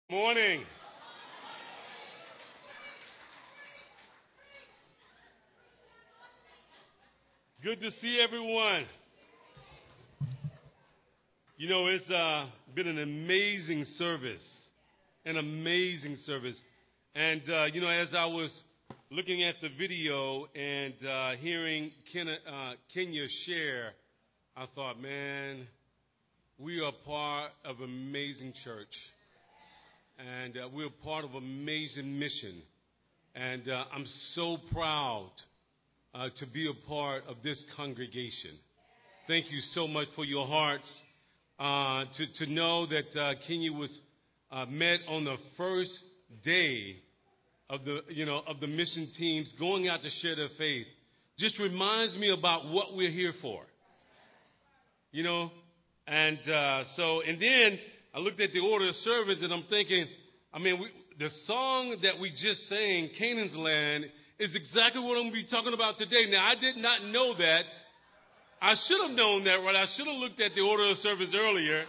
Morning. Good to see everyone. You know, it's been an amazing service. And, as I was looking at the video and hearing Kenya share, I thought, man, we are part of an amazing church. And we're part of an amazing mission. And I'm so proud to be a part of this congregation. Thank you so much for your hearts. To know that Kenya was met on the first day of the mission teams going out to share their faith just reminds me about what we're here for. And then I looked at the order of service and I'm thinking, the song that we just sang, Canaan's Land, is exactly what I'm going to be talking about today. Now, I did not know that. I should have known that, right? I should have looked at the order of service earlier.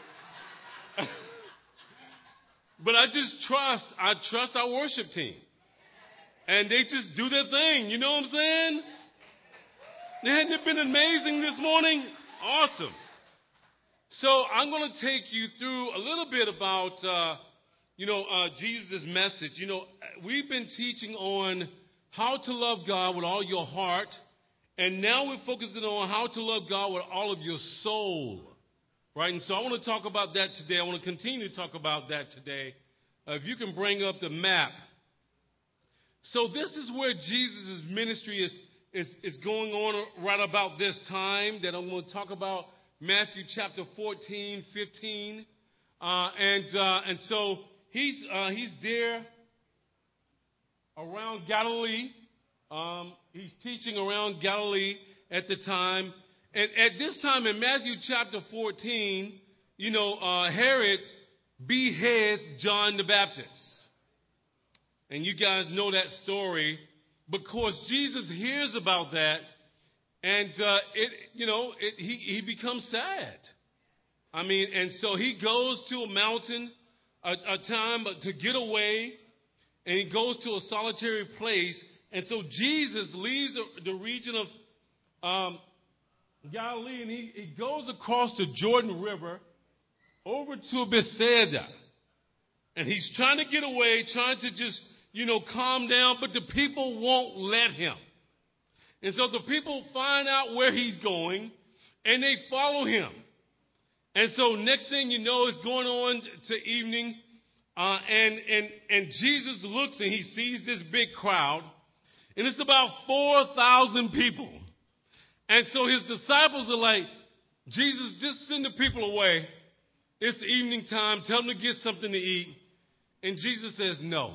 But I trust our worship team. And they just do their thing. You know what I'm saying? Hadn't it been amazing this morning? Awesome. So I'm going to take you through a little bit about, Jesus' message. We've been teaching on how to love God with all your heart. And now we're focusing on how to love God with all of your soul. Right? And so I want to talk about that today. I want to continue to talk about that today. If you can bring up the map. So this is where Jesus' ministry is going on right about this time that I'm going to talk about. Matthew chapter 14, 15. And so he's there around Galilee. He's teaching around Galilee at the time. And at this time in Matthew chapter 14, Herod beheads John the Baptist. And you guys know that story because Jesus hears about that. And, he becomes sad. And so he goes to a mountain, a time to get away, and he goes to a solitary place. And so Jesus leaves the region of Galilee, and he goes across the Jordan River over to Bethsaida. And he's trying to get away, trying to just, calm down, but the people won't let him. And so the people find out where he's going, and they follow him. And so next thing you know, it's going on to evening, and Jesus looks and he sees this big crowd, and it's about 4,000 people. And so his disciples are like, Jesus, just send the people away. It's evening time. Tell them to get something to eat. And Jesus says, no.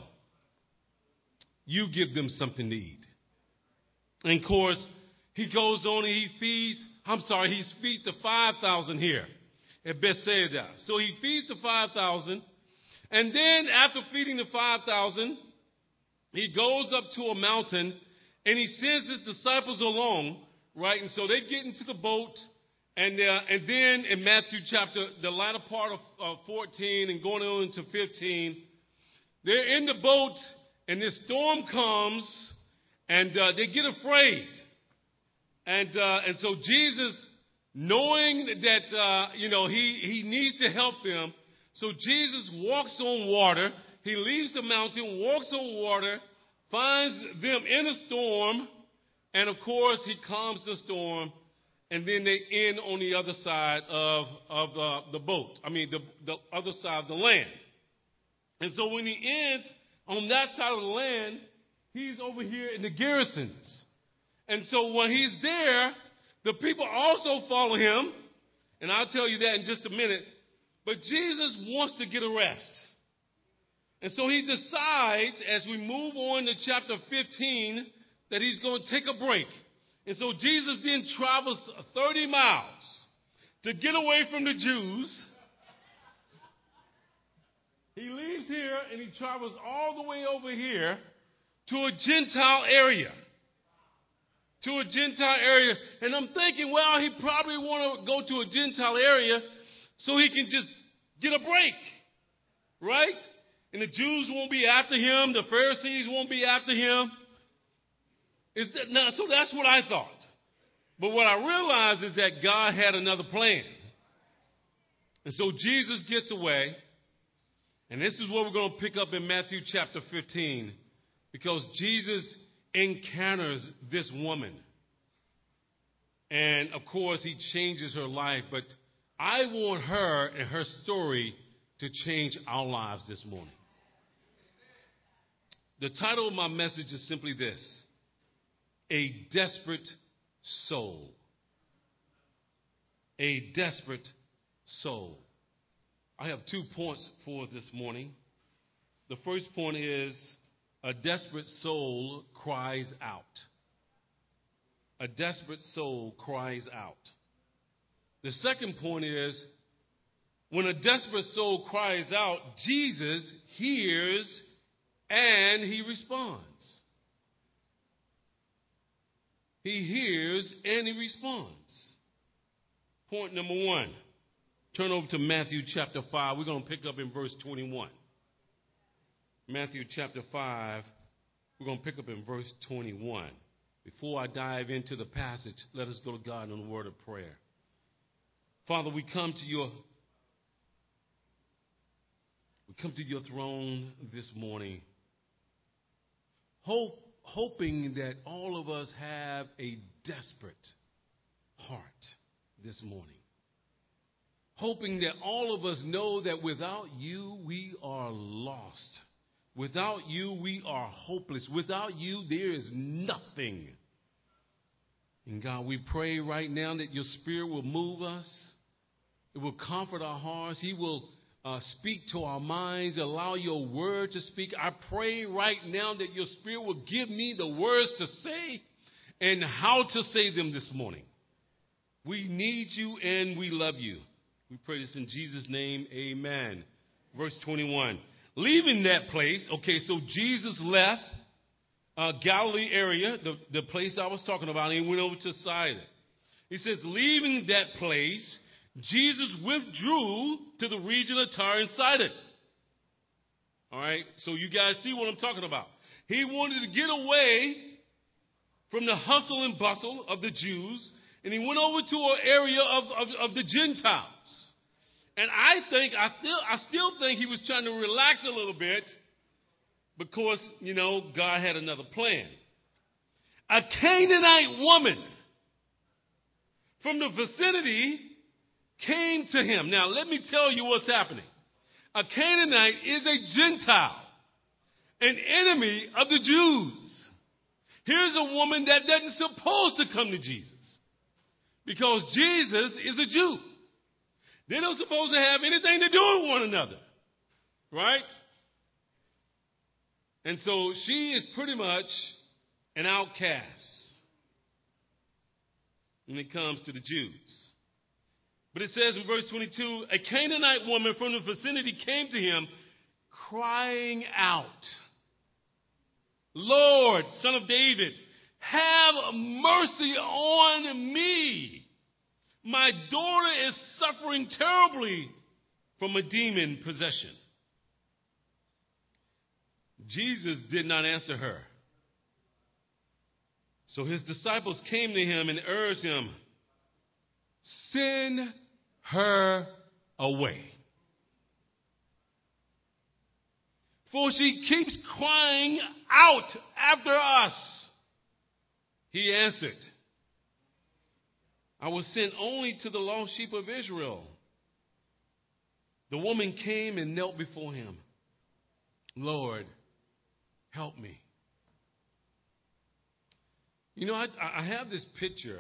You give them something to eat. And of course, he goes on and he feeds the 5,000 here at Bethsaida. So he feeds the 5,000. And then after feeding the 5,000, he goes up to a mountain and he sends his disciples along, right? And so they get into the boat. And then in Matthew chapter, the latter part of 14 and going on into 15, they're in the boat and this storm comes. And they get afraid. And so Jesus, knowing that, he needs to help them. So Jesus walks on water. He leaves the mountain, walks on water, finds them in a storm. And, of course, he calms the storm. And then they end on the other side of the boat. The other side of the land. And so when he ends on that side of the land, he's over here in the Gerasenes. And so when he's there, the people also follow him. And I'll tell you that in just a minute. But Jesus wants to get a rest. And so he decides, as we move on to chapter 15, that he's going to take a break. And so Jesus then travels 30 miles to get away from the Jews. He leaves here and he travels all the way over here to a Gentile area. And I'm thinking, well, he probably want to go to a Gentile area so he can just get a break, right? And the Jews won't be after him. The Pharisees won't be after him. So that's what I thought. But what I realized is that God had another plan. And so Jesus gets away. And this is what we're going to pick up in Matthew chapter 15. Because Jesus encounters this woman. And, of course, he changes her life. But I want her and her story to change our lives this morning. The title of my message is simply this: A Desperate Soul. A desperate soul. I have 2 points for this morning. The first point is, a desperate soul cries out. A desperate soul cries out. The second point is, when a desperate soul cries out, Jesus hears and he responds. He hears and he responds. Point number 1. Turn over to Matthew chapter 5. We're going to pick up in verse 21. Matthew chapter 5, we're going to pick up in verse 21. Before I dive into the passage, let us go to God in a word of prayer. Father, we come to your throne this morning, hoping that all of us have a desperate heart this morning. Hoping that all of us know that without you, we are lost. Without you, we are hopeless. Without you, there is nothing. And God, we pray right now that your Spirit will move us. It will comfort our hearts. He will speak to our minds, allow your word to speak. I pray right now that your Spirit will give me the words to say and how to say them this morning. We need you and we love you. We pray this in Jesus' name, amen. Verse 21. Leaving that place, okay, so Jesus left Galilee area, the place I was talking about, and he went over to Sidon. He says, leaving that place, Jesus withdrew to the region of Tyre and Sidon. All right, so you guys see what I'm talking about. He wanted to get away from the hustle and bustle of the Jews, and he went over to an area of the Gentiles. And I still think he was trying to relax a little bit because, God had another plan. A Canaanite woman from the vicinity came to him. Now, let me tell you what's happening. A Canaanite is a Gentile, an enemy of the Jews. Here's a woman that doesn't supposed to come to Jesus because Jesus is a Jew. They're not supposed to have anything to do with one another, right? And so she is pretty much an outcast when it comes to the Jews. But it says in verse 22, a Canaanite woman from the vicinity came to him crying out, Lord, Son of David, have mercy on me. My daughter is suffering terribly from a demon possession. Jesus did not answer her. So his disciples came to him and urged him, send her away. For she keeps crying out after us. He answered, I was sent only to the lost sheep of Israel. The woman came and knelt before him. Lord, help me. I have this picture.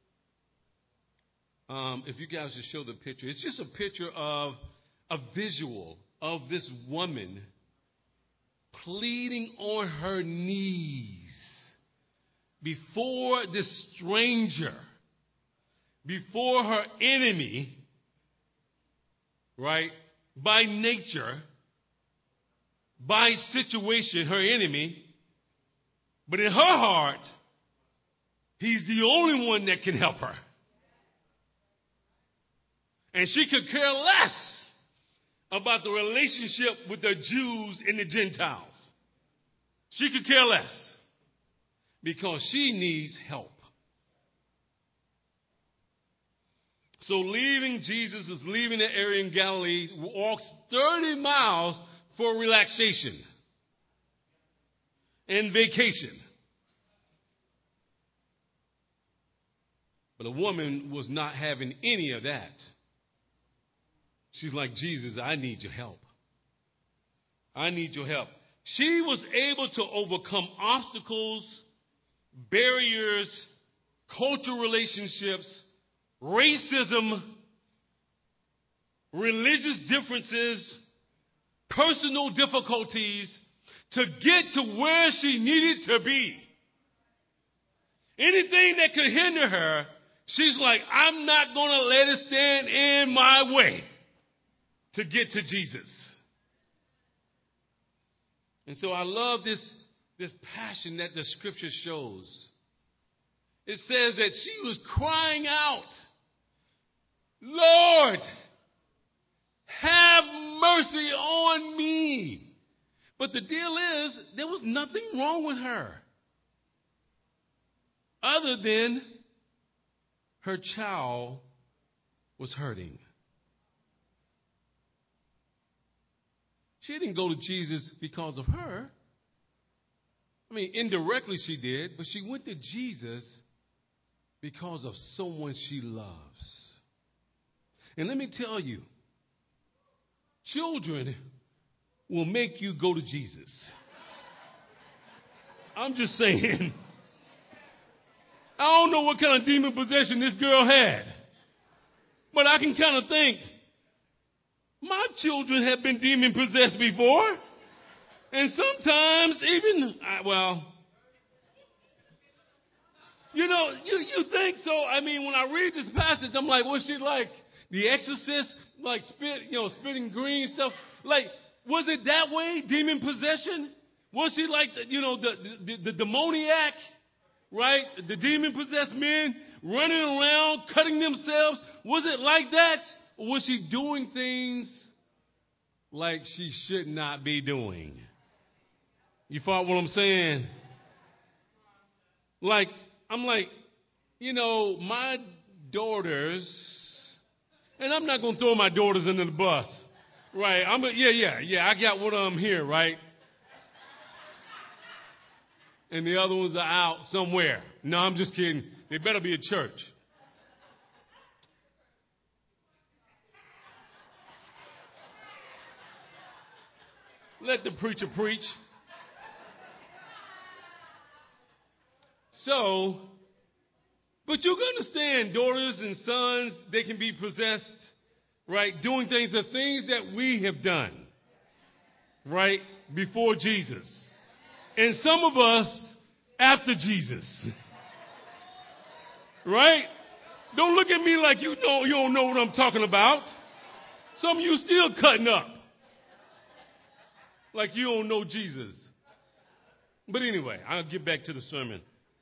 If you guys just show the picture. It's just a picture of a visual of this woman pleading on her knees before this stranger, before her enemy, right? By nature, by situation, her enemy. But in her heart, he's the only one that can help her. And she could care less about the relationship with the Jews and the Gentiles. She could care less because she needs help. So leaving Jesus is leaving the area in Galilee, walks 30 miles for relaxation and vacation. But a woman was not having any of that. She's like, Jesus, I need your help. I need your help. She was able to overcome obstacles, barriers, cultural relationships, racism, religious differences, personal difficulties to get to where she needed to be. Anything that could hinder her, she's like, I'm not going to let it stand in my way to get to Jesus. And so I love this passion that the scripture shows. It says that she was crying out, Lord, have mercy on me. But the deal is, there was nothing wrong with her other than her child was hurting. She didn't go to Jesus because of her. I mean, indirectly she did, but she went to Jesus because of someone she loves. And let me tell you, children will make you go to Jesus. I'm just saying. I don't know what kind of demon possession this girl had, but I can kind of think, my children have been demon possessed before. And sometimes even, you think so. I mean, when I read this passage, I'm like, was she like The Exorcist, like spitting green stuff? Like, was it that way, demon possession? Was she like, the demoniac, right? The demon-possessed men running around, cutting themselves. Was it like that? Or was she doing things like she should not be doing? You follow what I'm saying? Like, I'm like, my daughters, and I'm not going to throw my daughters under the bus, right? I got one of them here, right? And the other ones are out somewhere. No, I'm just kidding. They better be at church. Let the preacher preach. So, but you can understand, daughters and sons, they can be possessed, right? Doing things, the things that we have done, right? Before Jesus. And some of us after Jesus. Right? Don't look at me like you don't know what I'm talking about. Some of you still cutting up. Like you don't know Jesus. But anyway, I'll get back to the sermon.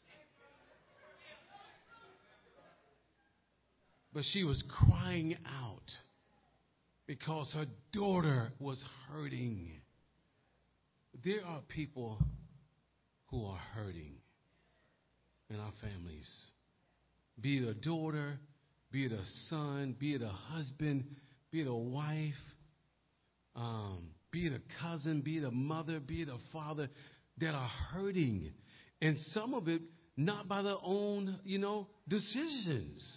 But she was crying out because her daughter was hurting. There are people who are hurting in our families. Be it a daughter, be it a son, be it a husband, be it a wife, be it a cousin, be it a mother, be it a father, that are hurting. And some of it not by their own, decisions.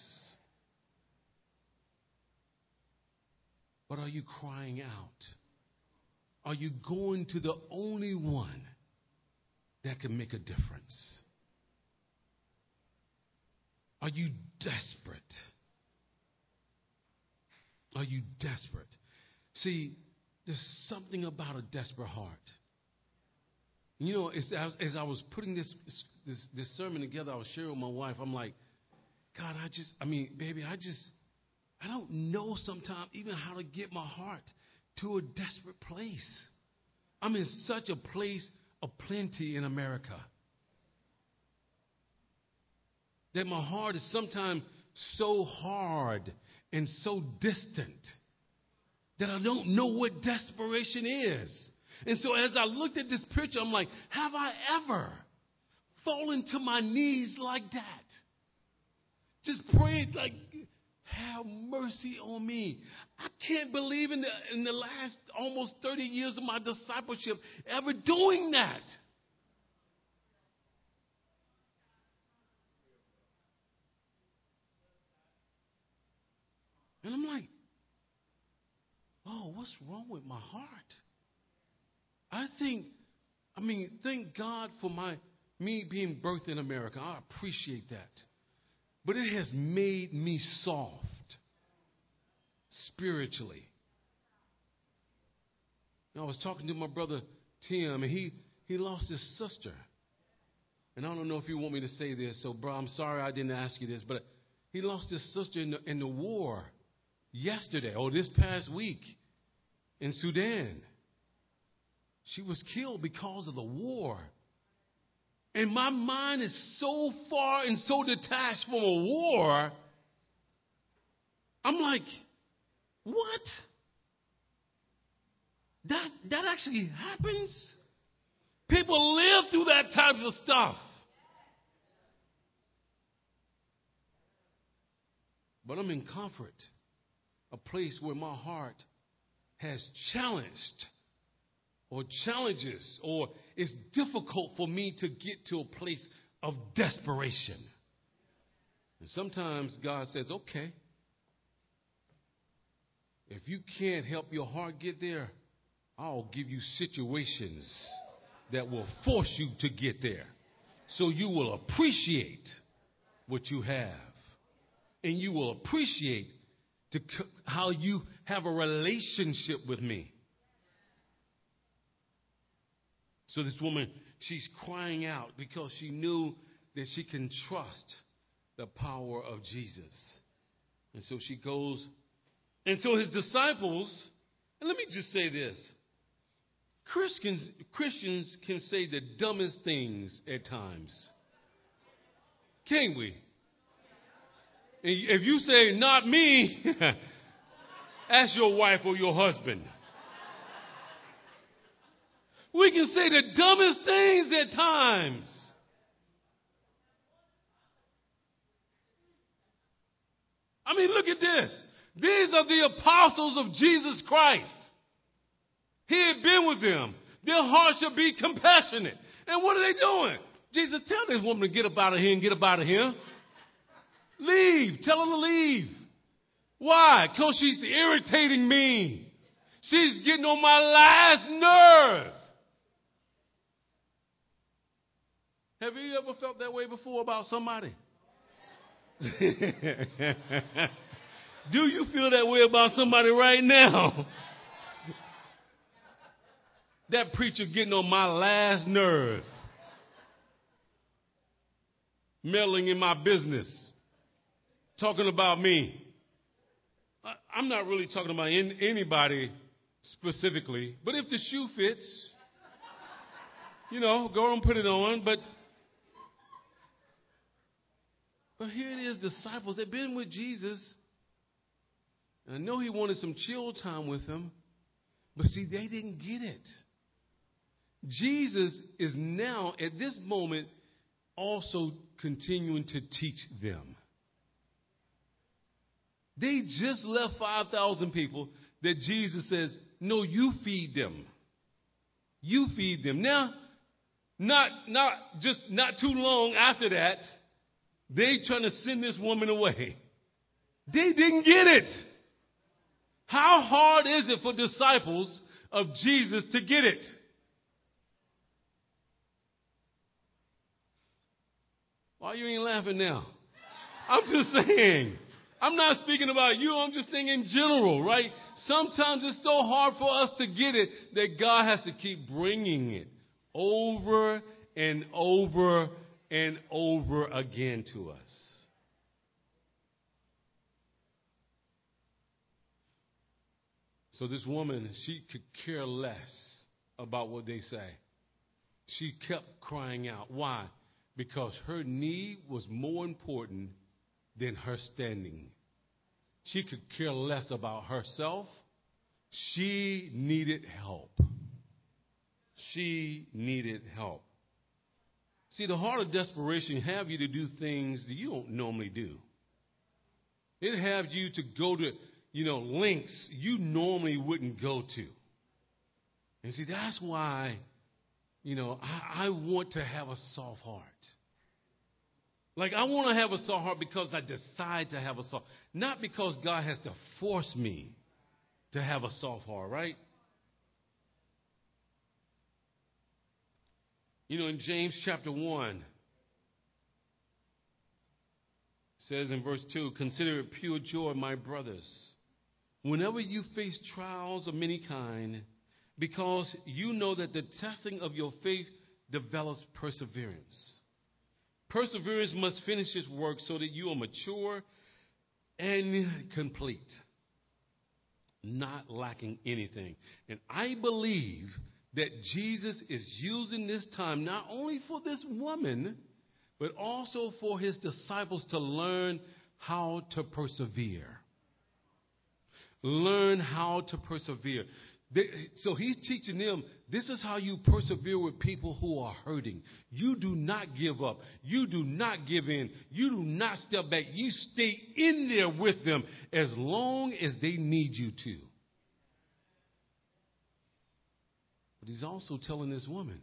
But are you crying out? Are you going to the only one that can make a difference? Are you desperate? Are you desperate? See, there's something about a desperate heart. As I was putting this sermon together, I was sharing with my wife. I'm like, God, baby, I don't know sometimes even how to get my heart to a desperate place. I'm in such a place of plenty in America that my heart is sometimes so hard and so distant that I don't know what desperation is. And so as I looked at this picture, I'm like, have I ever fallen to my knees like that? Just prayed like, have mercy on me. I can't believe in the last almost 30 years of my discipleship ever doing that. And I'm like, oh, what's wrong with my heart? Thank God for me being birthed in America. I appreciate that. But it has made me soft spiritually. I was talking to my brother Tim, and he lost his sister. And I don't know if you want me to say this, so bro, I'm sorry I didn't ask you this, but he lost his sister in the war yesterday, or this past week in Sudan. She was killed because of the war. And my mind is so far and so detached from a war. I'm like, what? That actually happens? People live through that type of stuff. But I'm in comfort, a place where my heart has challenged or challenges, or it's difficult for me to get to a place of desperation. And sometimes God says, okay, if you can't help your heart get there, I'll give you situations that will force you to get there, so you will appreciate what you have, and you will appreciate how you have a relationship with me. So this woman, she's crying out because she knew that she can trust the power of Jesus. And so she goes. And so his disciples, and let me just say this. Christians can say the dumbest things at times. Can't we? And if you say, not me, ask your wife or your husband. We can say the dumbest things at times. Look at this. These are the apostles of Jesus Christ. He had been with them. Their hearts should be compassionate. And what are they doing? Jesus, tell this woman to get up out of here and get up out of here. Leave. Tell her to leave. Why? Because she's irritating me. She's getting on my last nerve. Have you ever felt that way before about somebody? Do you feel that way about somebody right now? That preacher getting on my last nerve. Meddling in my business. Talking about me. I'm not really talking about anybody specifically. But if the shoe fits, go and put it on. But here it is, disciples. They've been with Jesus. And I know he wanted some chill time with them. But see, they didn't get it. Jesus is now, at this moment, also continuing to teach them. They just left 5,000 people that Jesus says, no, you feed them. You feed them. Now, not too long after that, they trying to send this woman away. They didn't get it. How hard is it for disciples of Jesus to get it? Why you ain't laughing now? I'm just saying. I'm not speaking about you. I'm just saying in general, right? Sometimes it's so hard for us to get it that God has to keep bringing it over and over and over again to us. So this woman, she could care less about what they say. She kept crying out. Why? Because her need was more important than her standing. She could care less about herself She needed help. She needed help. See, the heart of desperation have you to do things that you don't normally do. It have you to go to, lengths you normally wouldn't go to. And see, that's why, I want to have a soft heart. Like, I want to have a soft heart because I decide to have a soft, not because God has to force me to have a soft heart, right? In James chapter 1, it says in verse 2, consider it pure joy, my brothers, whenever you face trials of many kind, because you know that the testing of your faith develops perseverance. Perseverance must finish its work so that you are mature and complete, not lacking anything. And I believe that Jesus is using this time not only for this woman, but also for his disciples to learn how to persevere. Learn how to persevere. So he's teaching them, this is how you persevere with people who are hurting. You do not give up. You do not give in. You do not step back. You stay in there with them as long as they need you to. But he's also telling this woman,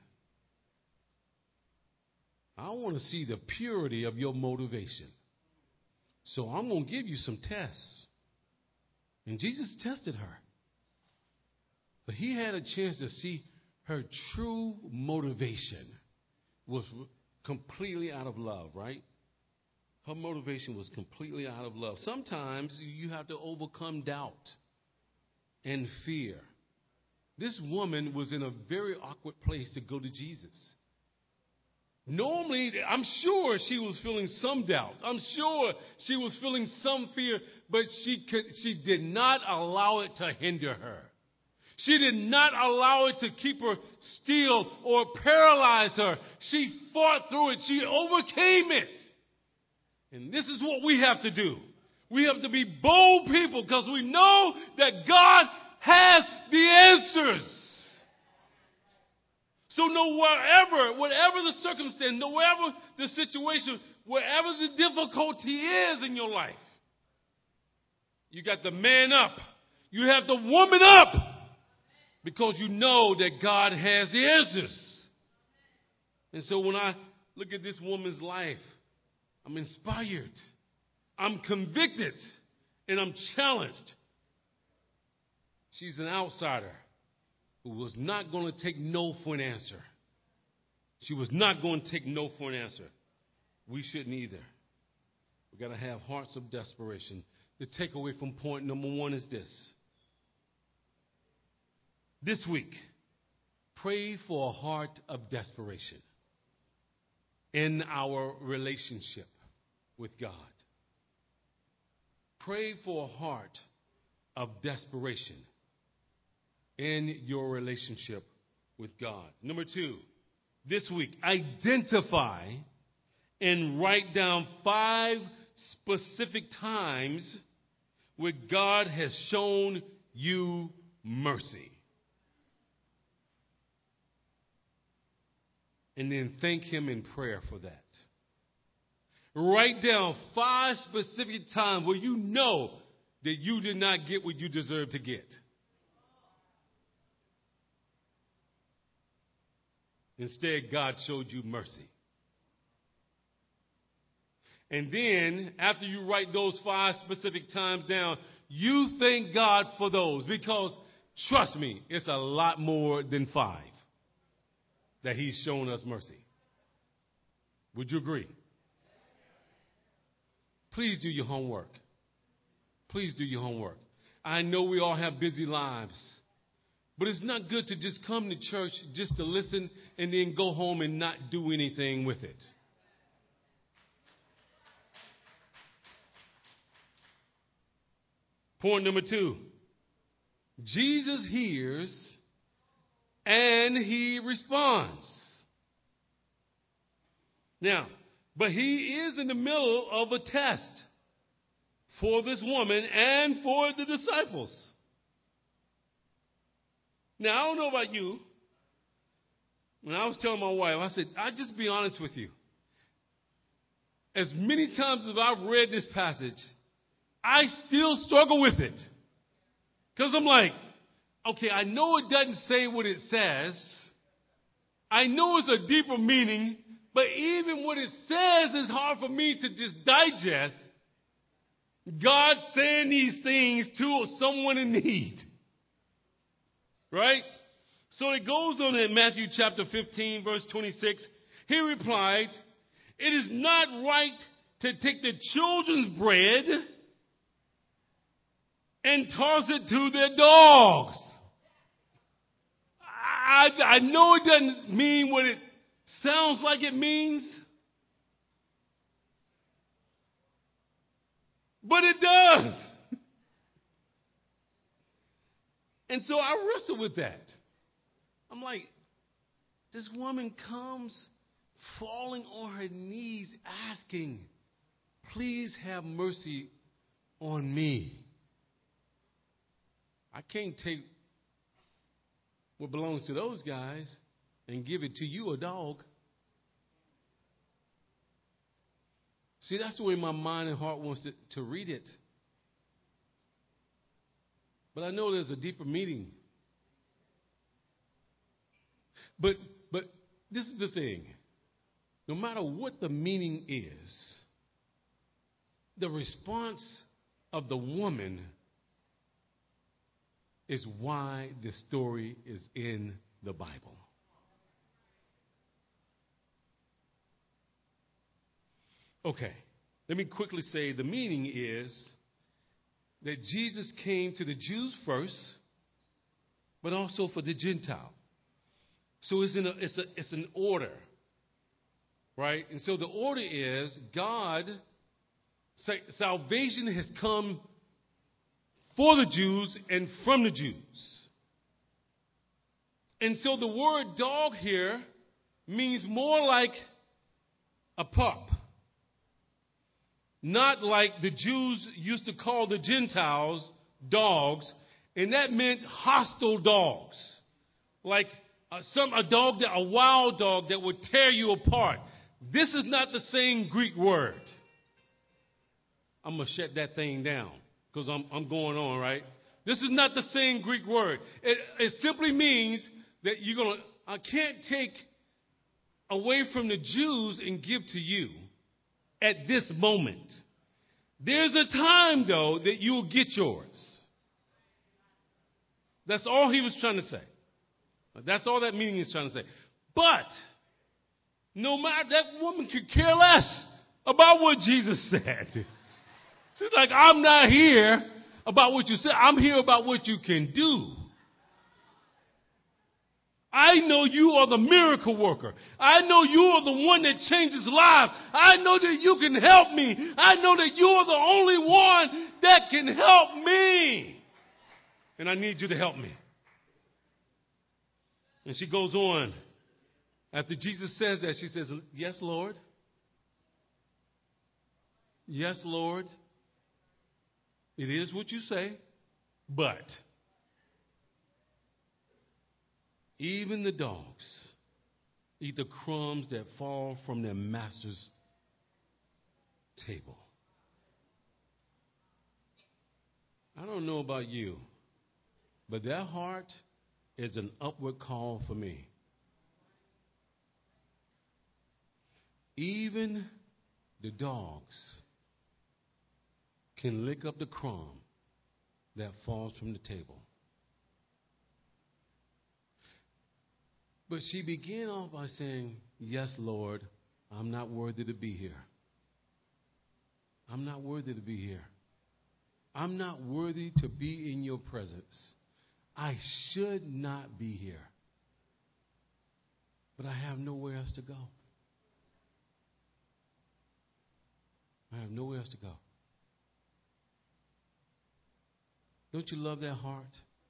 I want to see the purity of your motivation. So I'm going to give you some tests. And Jesus tested her. But he had a chance to see her true motivation was completely out of love, right? Her motivation was completely out of love. Sometimes you have to overcome doubt and fear. This woman was in a very awkward place to go to Jesus. Normally, I'm sure she was feeling some doubt. I'm sure she was feeling some fear, but she did not allow it to hinder her. She did not allow it to keep her still or paralyze her. She fought through it. She overcame it. And this is what we have to do. We have to be bold people because we know that God has the answers. So whatever the circumstance, whatever the situation, whatever the difficulty is in your life, you got to man up. You have to woman up. Because you know that God has the answers. And so when I look at this woman's life, I'm inspired. I'm convicted. And I'm challenged. She's an outsider who was not going to take no for an answer. She was not going to take no for an answer. We shouldn't either. We've got to have hearts of desperation. The takeaway from point number 1 is this. This week, pray for a heart of desperation in our relationship with God. Pray for a heart of desperation in your relationship with God. Number 2, this week, identify and write down 5 specific times where God has shown you mercy. And then thank him in prayer for that. Write down 5 specific times where you know that you did not get what you deserve to get. Instead, God showed you mercy. And then, after you write those 5 specific times down, you thank God for those. Because, trust me, it's a lot more than 5 that he's shown us mercy. Would you agree? Please do your homework. Please do your homework. I know we all have busy lives, but it's not good to just come to church just to listen and then go home and not do anything with it. Point number 2. Jesus hears and he responds. Now, but he is in the middle of a test for this woman and for the disciples. Now, I don't know about you. When I was telling my wife, I said, I'll just be honest with you. As many times as I've read this passage, I still struggle with it. Because I'm like, okay, I know it doesn't say what it says. I know it's a deeper meaning, but even what it says is hard for me to just digest. God saying these things to someone in need. Right? So it goes on in Matthew chapter 15, verse 26. He replied, it is not right to take the children's bread and toss it to their dogs. I know it doesn't mean what it sounds like it means, but it does. And so I wrestle with that. I'm like, this woman comes falling on her knees asking, please have mercy on me. I can't take what belongs to those guys and give it to you, a dog. See, that's the way my mind and heart wants to read it. But I know there's a deeper meaning. But this is the thing. No matter what the meaning is, the response of the woman is why this story is in the Bible. Okay, let me quickly say the meaning is that Jesus came to the Jews first, but also for the Gentile. So it's an order, right? And so the order is salvation has come for the Jews and from the Jews. And so the word dog here means more like a pup. Not like the Jews used to call the Gentiles dogs, and that meant hostile dogs. Like a wild dog that would tear you apart. This is not the same Greek word. I'm going to shut that thing down because I'm going on, right? This is not the same Greek word. It simply means that I can't take away from the Jews and give to you at this moment. There's a time, though, that you'll get yours. That's all he was trying to say. That's all that meaning is trying to say. But no matter, that woman could care less about what Jesus said. She's like, I'm not here about what you said. I'm here about what you can do. I know you are the miracle worker. I know you are the one that changes lives. I know that you can help me. I know that you are the only one that can help me. And I need you to help me. And she goes on. After Jesus says that, she says, yes, Lord. Yes, Lord. It is what you say, but even the dogs eat the crumbs that fall from their master's table. I don't know about you, but that heart is an upward call for me. Even the dogs can lick up the crumb that falls from the table. But she began off by saying, yes, Lord, I'm not worthy to be here. I'm not worthy to be here. I'm not worthy to be in your presence. I should not be here. But I have nowhere else to go. I have nowhere else to go. Don't you love that heart?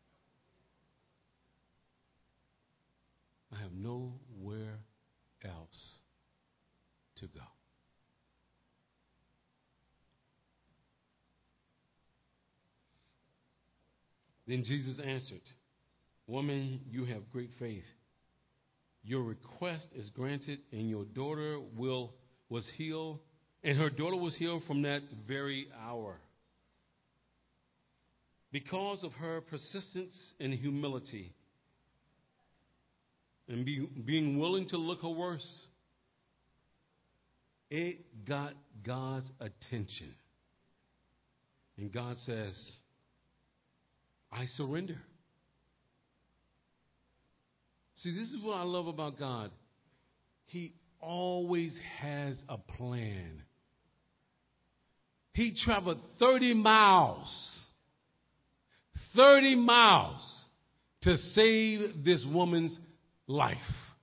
I have nowhere else to go. Then Jesus answered, Woman, you have great faith. Your request is granted, and your daughter was healed, and her daughter was healed from that very hour. Because of her persistence and humility, and being willing to look her worst, it got God's attention. And God says, I surrender. See, this is what I love about God. He always has a plan. He traveled 30 miles to save this woman's life.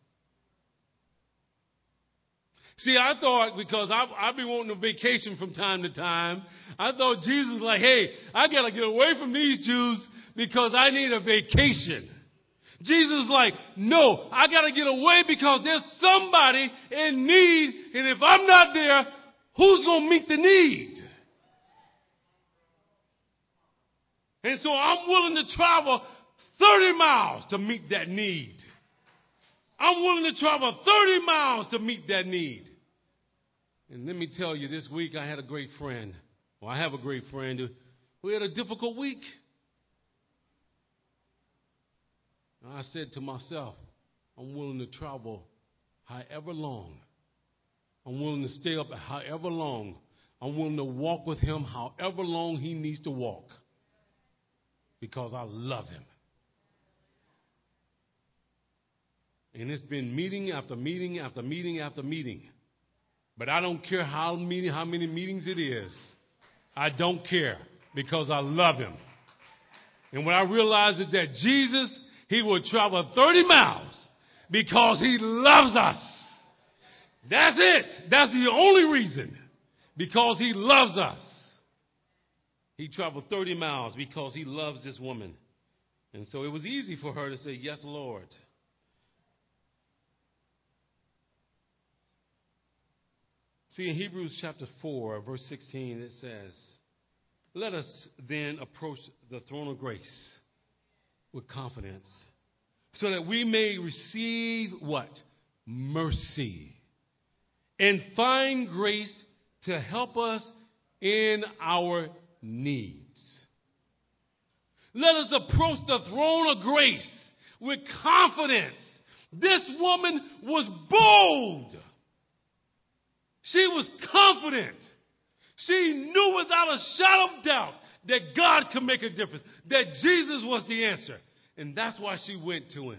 See, I thought, because I've been wanting a vacation from time to time, I thought Jesus was like, hey, I got to get away from these Jews because I need a vacation. Jesus is like, no, I got to get away because there's somebody in need, and if I'm not there, who's going to meet the need? And so I'm willing to travel 30 miles to meet that need. I'm willing to travel 30 miles to meet that need. And let me tell you, this week I had a great friend. Well, I have a great friend who had a difficult week. And I said to myself, I'm willing to travel however long. I'm willing to stay up however long. I'm willing to walk with him however long he needs to walk. Because I love him. And it's been meeting after meeting after meeting after meeting. But I don't care how many meetings it is. I don't care because I love him. And what I realize is that Jesus, he will travel 30 miles because he loves us. That's it. That's the only reason. Because he loves us. He traveled 30 miles because he loves this woman. And so it was easy for her to say, yes, Lord. See, in Hebrews chapter 4, verse 16, it says, let us then approach the throne of grace with confidence so that we may receive what? Mercy. And find grace to help us in our needs. Let us approach the throne of grace with confidence. This woman was bold. She was confident. She knew without a shadow of doubt that God could make a difference, that Jesus was the answer. And that's why she went to him.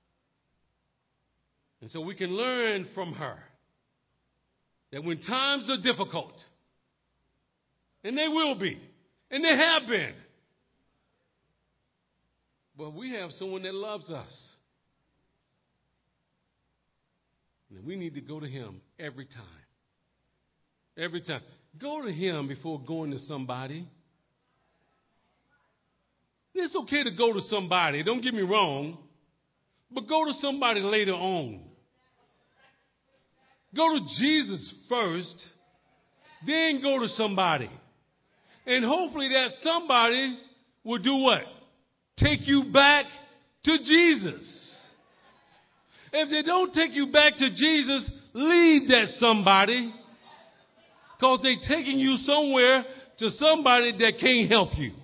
And so we can learn from her that when times are difficult, and they will be, and they have been, but we have someone that loves us. And we need to go to him every time. Every time. Go to him before going to somebody. It's okay to go to somebody. Don't get me wrong. But go to somebody later on. Go to Jesus first. Then go to somebody. And hopefully that somebody will do what? Take you back to Jesus. If they don't take you back to Jesus, leave that somebody. Because they're taking you somewhere to somebody that can't help you.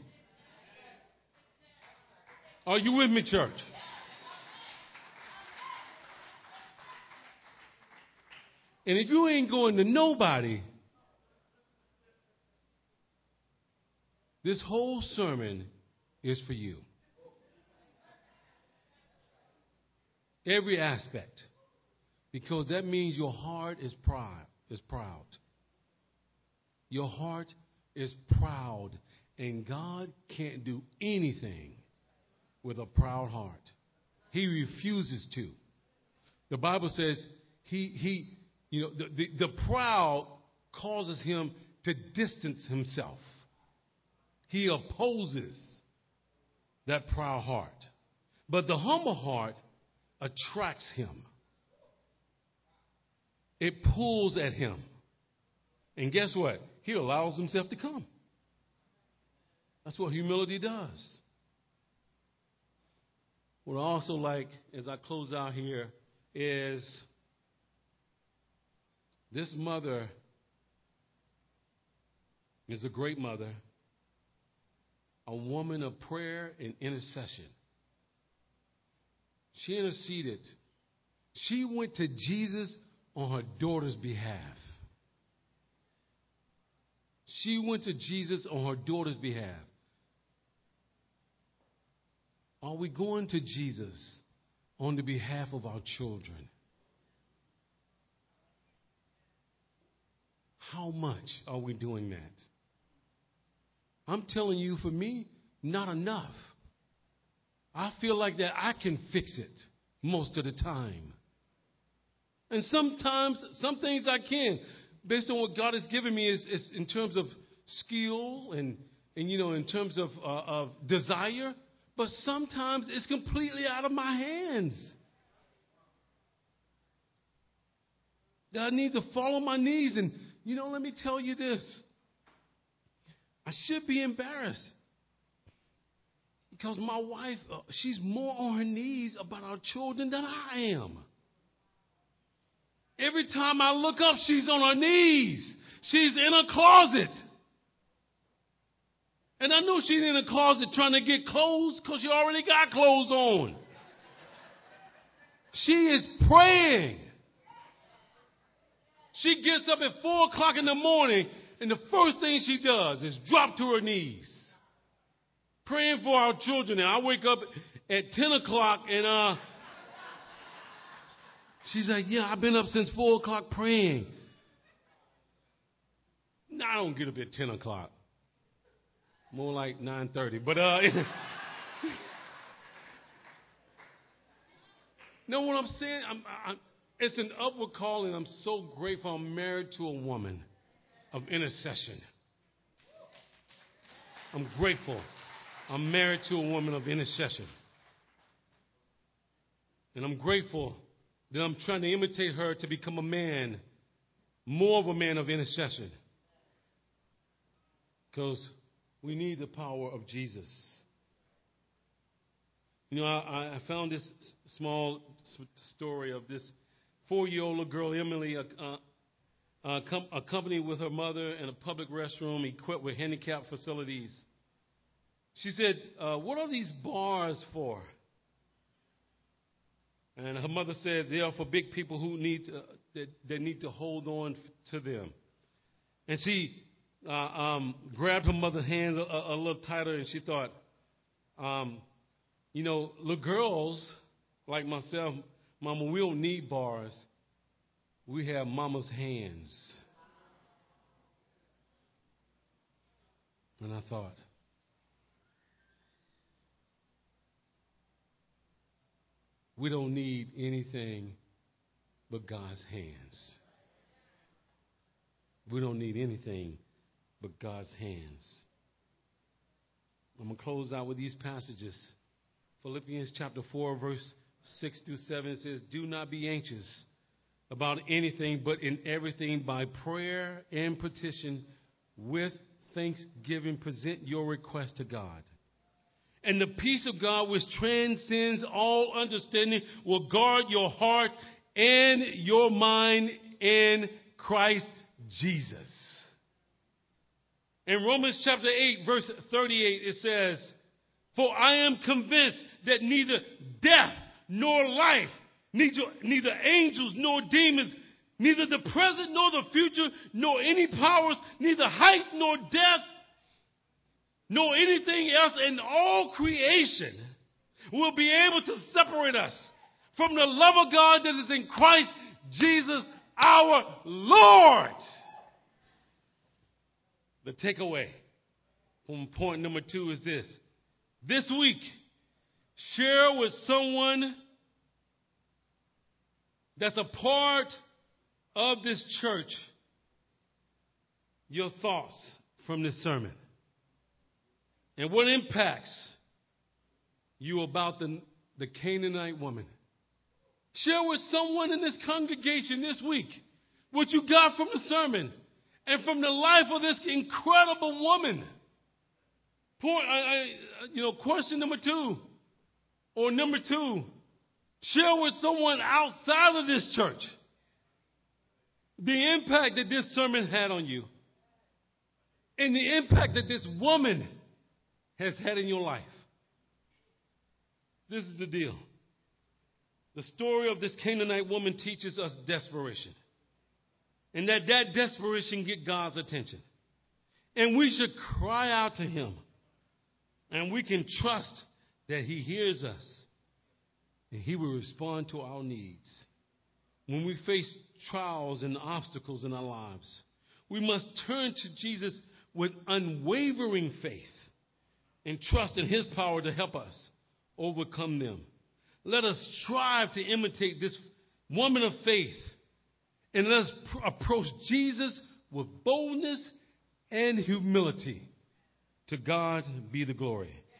Are you with me, church? And if you ain't going to nobody, this whole sermon is for you. Every aspect. Because that means your heart is proud. Your heart is proud, and God can't do anything with a proud heart. He refuses to. The Bible says the proud causes him to distance himself. He opposes that proud heart. But the humble heart attracts him. It pulls at him. And guess what? He allows himself to come. That's what humility does. What I also like, as I close out here, is this mother is a great mother, a woman of prayer and intercession. She interceded. She went to Jesus on her daughter's behalf. She went to Jesus on her daughter's behalf. Are we going to Jesus on the behalf of our children? How much are we doing that? I'm telling you, for me, not enough. I feel like that I can fix it most of the time. And sometimes, some things I can, based on what God has given me is in terms of skill and in terms of desire. But sometimes it's completely out of my hands. That I need to fall on my knees. And, let me tell you this. I should be embarrassed. Because my wife, she's more on her knees about our children than I am. Every time I look up, she's on her knees. She's in a closet. And I know she's in a closet trying to get clothes because she already got clothes on. She is praying. She gets up at 4 o'clock in the morning, and the first thing she does is drop to her knees, praying for our children. And I wake up at 10 o'clock, and she's like, yeah, I've been up since 4 o'clock praying. No, I don't get up at 10 o'clock. More like 9:30. But know what I'm saying? It's an upward call, and I'm so grateful I'm married to a woman of intercession. I'm grateful I'm married to a woman of intercession. And I'm grateful that I'm trying to imitate her to become a man, more of a man of intercession. Because we need the power of Jesus. I found this small story of this 4-year-old little girl, Emily, accompanied with her mother in a public restroom equipped with handicap facilities. She said, what are these bars for? And her mother said, they are for big people who need to hold on to them. And she grabbed her mother's hand a little tighter, and she thought, little girls like myself, Mama, we don't need bars. We have Mama's hands. And I thought, we don't need anything but God's hands. We don't need anything but God's hands. I'm going to close out with these passages. Philippians chapter 4, verse 6 through 7 says, do not be anxious about anything, but in everything by prayer and petition with thanksgiving present your request to God. And the peace of God, which transcends all understanding, will guard your heart and your mind in Christ Jesus. In Romans chapter 8, verse 38, it says, for I am convinced that neither death nor life, neither angels nor demons, neither the present nor the future, nor any powers, neither height nor depth, nor anything else in all creation will be able to separate us from the love of God that is in Christ Jesus our Lord. The takeaway from point number 2 is this. This week, share with someone that's a part of this church your thoughts from this sermon and what impacts you about the Canaanite woman. Share with someone in this congregation this week what you got from the sermon and from the life of this incredible woman. Question number 2. Or number two, share with someone outside of this church the impact that this sermon had on you and the impact that this woman has had in your life. This is the deal. The story of this Canaanite woman teaches us desperation. And that desperation get God's attention. And we should cry out to him. And we can trust that he hears us. And he will respond to our needs. When we face trials and obstacles in our lives, we must turn to Jesus with unwavering faith and trust in his power to help us overcome them. Let us strive to imitate this woman of faith. And let us approach Jesus with boldness and humility. To God be the glory.